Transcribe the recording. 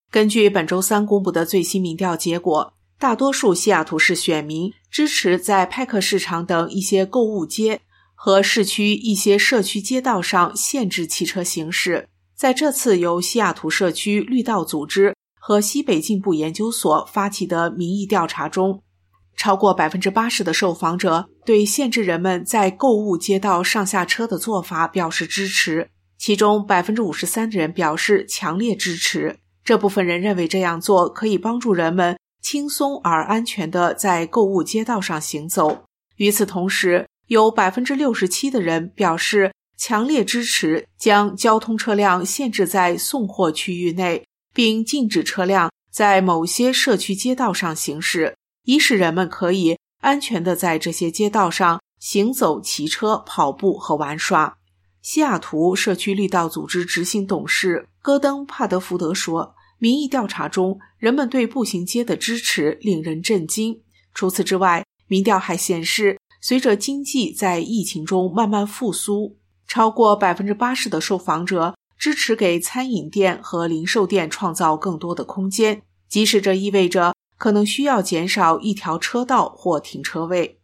根据本周三公布的最新民调结果，大多数西雅图市选民支持在派克市场等一些购物街和市区一些社区街道上限制汽车行驶。在这次由西雅图社区绿道组织和西北进步研究所发起的民意调查中，超过 80% 的受访者对限制人们在购物街道上下车的做法表示支持，其中 53% 的人表示强烈支持。这部分人认为这样做可以帮助人们轻松而安全地在购物街道上行走。与此同时，有 67% 的人表示强烈支持将交通车辆限制在送货区域内，并禁止车辆在某些社区街道上行驶，以使人们可以安全地在这些街道上行走、骑车、跑步和玩耍。西雅图社区绿道组织执行董事戈登·帕德福德说，民意调查中人们对步行街的支持令人震惊。除此之外，民调还显示，随着经济在疫情中慢慢复苏，超过 80% 的受访者支持给餐饮店和零售店创造更多的空间，即使这意味着可能需要减少一条车道或停车位。